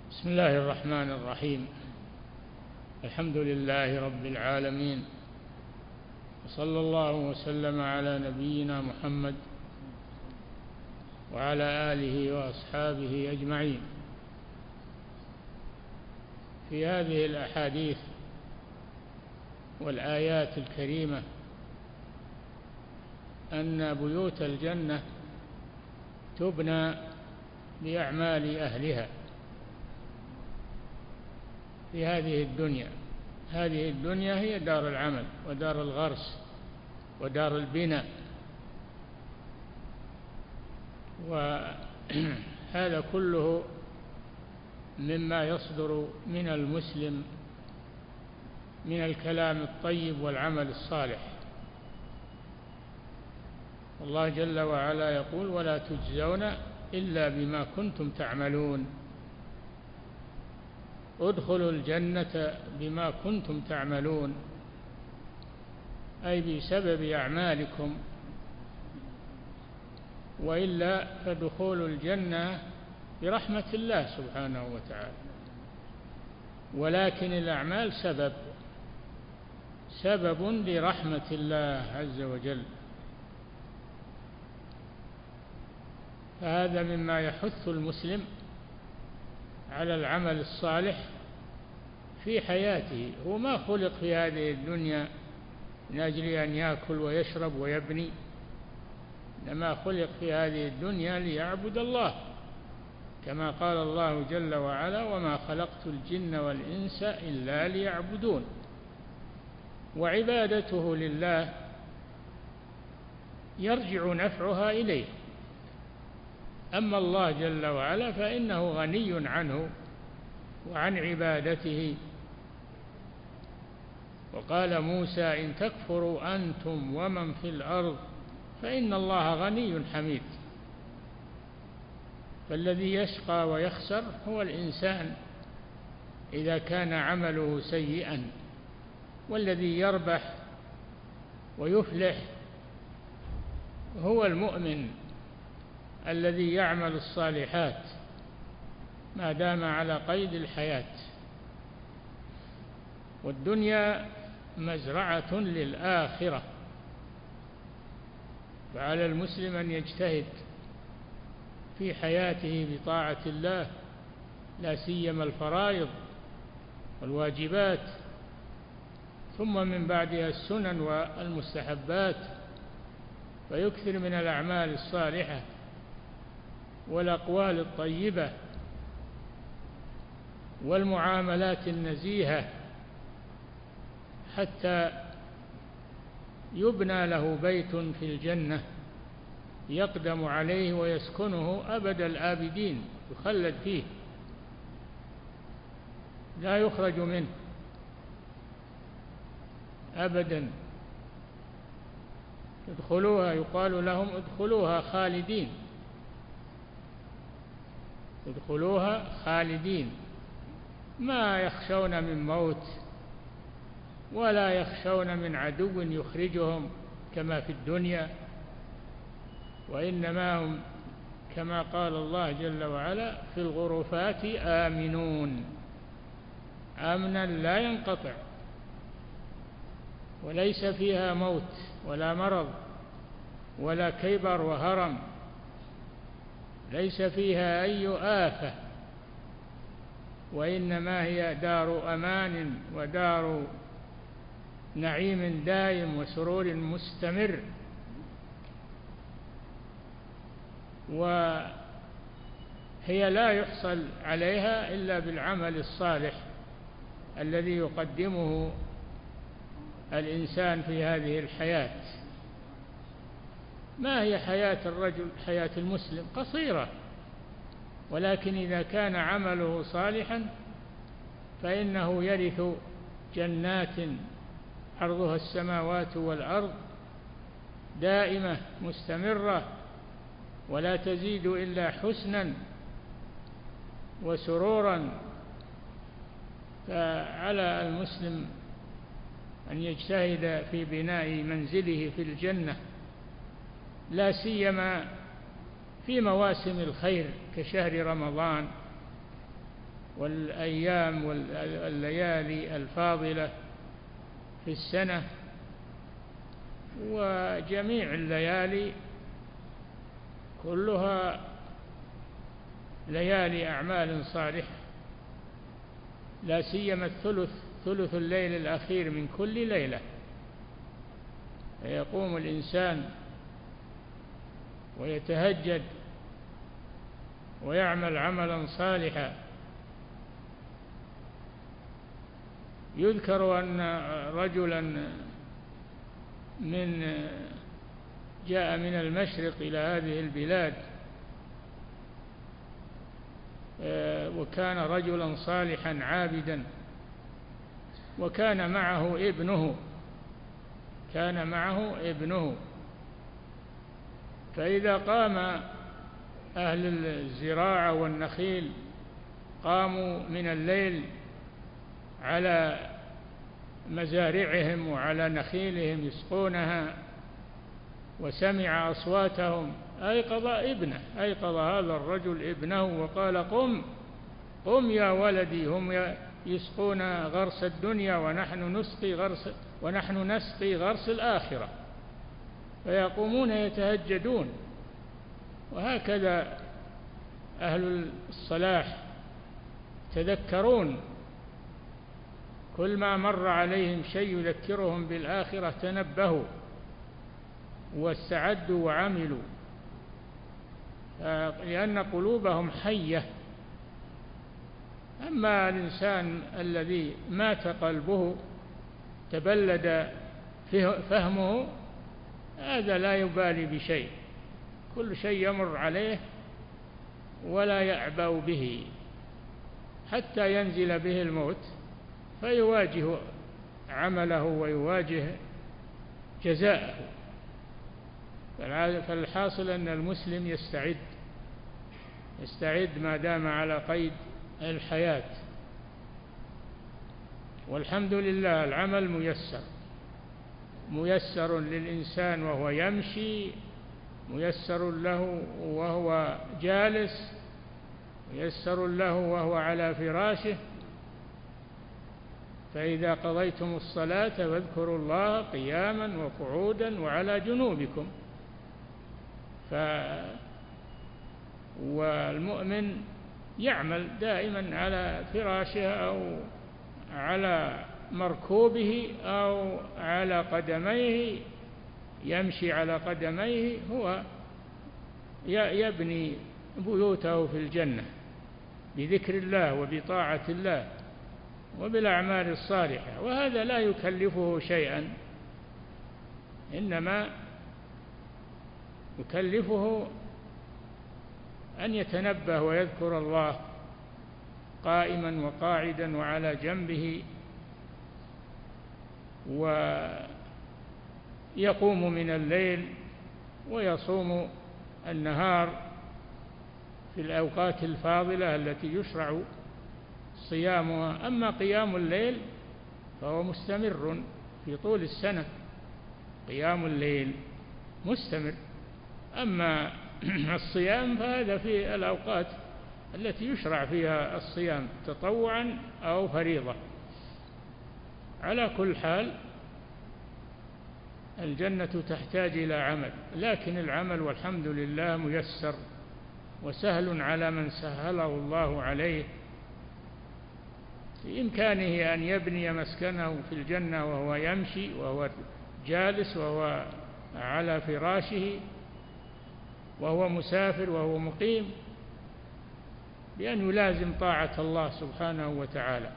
بسم الله الرحمن الرحيم. الحمد لله رب العالمين، وصلى الله وسلم على نبينا محمد وعلى آله وأصحابه أجمعين. في هذه الأحاديث والآيات الكريمة أن بيوت الجنة تبنى بأعمال أهلها في هذه الدنيا. هذه الدنيا هي دار العمل ودار الغرس ودار البناء، وهذا كله مما يصدر من المسلم من الكلام الطيب والعمل الصالح. الله جل وعلا يقول: ولا تجزون إلا بما كنتم تعملون. ادخلوا الجنة بما كنتم تعملون، أي بسبب أعمالكم، وإلا فدخول الجنة برحمة الله سبحانه وتعالى، ولكن الأعمال سبب لرحمة الله عز وجل. فهذا مما يحث المسلم على العمل الصالح في حياته. هو ما خلق في هذه الدنيا من أجل أن يأكل ويشرب ويبني، إنما خلق في هذه الدنيا ليعبد الله، كما قال الله جل وعلا: وما خلقت الجن والإنس إلا ليعبدون. وعبادته لله يرجع نفعها إليه. أما الله جل وعلا فإنه غني عنه وعن عبادته. وقال موسى: إن تكفروا أنتم ومن في الأرض فإن الله غني حميد. فالذي يشقى ويخسر هو الإنسان إذا كان عمله سيئا، والذي يربح ويفلح هو المؤمن الذي يعمل الصالحات ما دام على قيد الحياة. والدنيا مزرعة للآخرة، فعلى المسلم أن يجتهد في حياته بطاعة الله، لا سيما الفرائض والواجبات، ثم من بعدها السنن والمستحبات، فيكثر من الأعمال الصالحة والأقوال الطيبة والمعاملات النزيهة، حتى يبنى له بيت في الجنة يقدم عليه ويسكنه أبد الآبدين، يخلد فيه لا يخرج منه أبدا. ادخلوها، يقال لهم: ادخلوها خالدين، ادخلوها خالدين، ما يخشون من موت ولا يخشون من عدو يخرجهم كما في الدنيا، وإنما هم كما قال الله جل وعلا: في الغرفات آمنون، أمنا لا ينقطع، وليس فيها موت ولا مرض ولا كبر وهرم، ليس فيها أي آفة، وإنما هي دار أمان ودار نعيم دائم وسرور مستمر. وهي لا يحصل عليها إلا بالعمل الصالح الذي يقدمه الإنسان في هذه الحياة. ما هي حياة الرجل؟ حياة المسلم قصيرة، ولكن إذا كان عمله صالحا فإنه يرث جنات عرضها السماوات والأرض، دائمة مستمرة، ولا تزيد إلا حسنا وسرورا. فعلى المسلم أن يجتهد في بناء منزله في الجنة، لا سيما في مواسم الخير كشهر رمضان والأيام والليالي الفاضلة في السنة، وجميع الليالي كلها ليالي أعمال صالحة، لا سيما ثلث الليل الأخير من كل ليلة، فيقوم الإنسان ويتهجد ويعمل عملا صالحا. يذكر أن رجلا جاء من المشرق إلى هذه البلاد، وكان رجلا صالحا عابدا، وكان معه ابنه، فإذا قام أهل الزراعة والنخيل قاموا من الليل على مزارعهم وعلى نخيلهم يسقونها، وسمع أصواتهم أيقظ هذا الرجل ابنه وقال: قم يا ولدي، هم يسقون غرس الدنيا ونحن نسقي غرس الآخرة. فيقومون يتهجدون. وهكذا أهل الصلاح تذكرون كل ما مر عليهم شيء يذكرهم بالآخرة تنبهوا واستعدوا وعملوا، لأن قلوبهم حية. أما الإنسان الذي مات قلبه تبلد فهمه، هذا لا يبالي بشيء، كل شيء يمر عليه ولا يعبأ به حتى ينزل به الموت فيواجه عمله ويواجه جزاءه. فالحاصل أن المسلم يستعد ما دام على قيد الحياة. والحمد لله العمل ميسر للإنسان وهو يمشي، ميسر له وهو جالس، ميسر له وهو على فراشه. فإذا قضيتم الصلاة فاذكروا الله قياما وقعودا وعلى جنوبكم. والمؤمن يعمل دائما على فراشه أو على مركوبه أو على قدميه، يمشي على قدميه، هو يبني بيوته في الجنة بذكر الله وبطاعة الله وبالأعمال الصالحة، وهذا لا يكلفه شيئا، إنما يكلفه أن يتنبه ويذكر الله قائما وقاعدا وعلى جنبه، ويقوم من الليل ويصوم النهار في الأوقات الفاضلة التي يشرع صيامها. أما قيام الليل فهو مستمر في طول السنة، قيام الليل مستمر. أما الصيام فهذا في الأوقات التي يشرع فيها الصيام تطوعا أو فريضة. على كل حال الجنة تحتاج إلى عمل، لكن العمل والحمد لله ميسر وسهل على من سهله الله عليه. في إمكانه أن يبني مسكنه في الجنة وهو يمشي وهو جالس وهو على فراشه وهو مسافر وهو مقيم، بأن يلازم طاعة الله سبحانه وتعالى،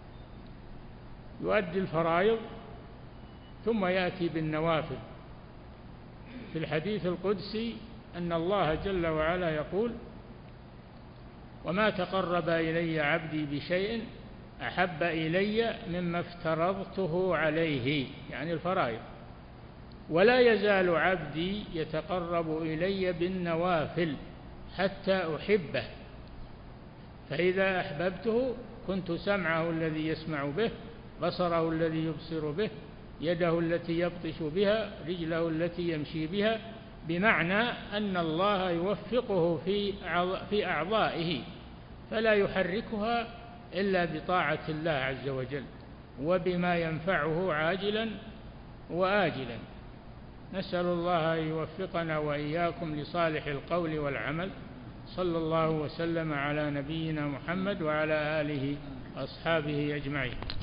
يؤدي الفرائض ثم يأتي بالنوافل. في الحديث القدسي أن الله جل وعلا يقول: وما تقرب إلي عبدي بشيء أحب إلي مما افترضته عليه، يعني الفرائض، ولا يزال عبدي يتقرب إلي بالنوافل حتى أحبه، فإذا أحببته كنت سمعه الذي يسمع به، بصره الذي يبصر به، يده التي يبطش بها، رجله التي يمشي بها، بمعنى أن الله يوفقه في أعضائه فلا يحركها إلا بطاعة الله عز وجل وبما ينفعه عاجلا وآجلا. نسأل الله أن يوفقنا وإياكم لصالح القول والعمل. صلى الله وسلم على نبينا محمد وعلى آله وأصحابه أجمعين.